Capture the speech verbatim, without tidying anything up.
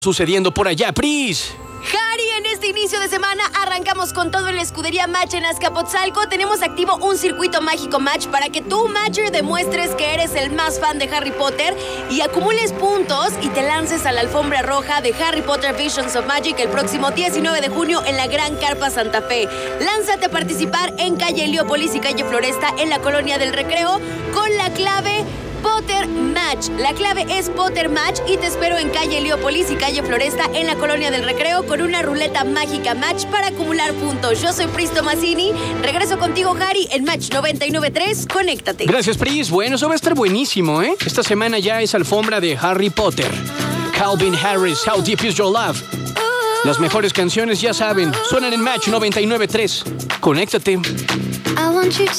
Sucediendo por allá, Pris. Harry, en este inicio de semana arrancamos con todo en la escudería Match en Azcapotzalco. Tenemos activo un circuito mágico Match para que tú, Matcher, demuestres que eres el más fan de Harry Potter y acumules puntos y te lances a la alfombra roja de Harry Potter Visions of Magic el próximo diecinueve de junio en la Gran Carpa Santa Fe. Lánzate a participar en calle Heliópolis y calle Floresta en la Colonia del Recreo con la clave Potter Match. La clave es Potter Match y te espero en calle Heliópolis y calle Floresta en la Colonia del Recreo con una ruleta mágica Match para acumular puntos. Yo soy Pris Tomasini. Regreso contigo, Harry, en Match noventa y nueve punto tres. Conéctate. Gracias, Pris. Bueno, eso va a estar buenísimo, ¿eh? Esta semana ya es alfombra de Harry Potter. Calvin Harris, How Deep Is Your Love. Las mejores canciones, ya saben, suenan en Match noventa y nueve punto tres. Conéctate. I want you to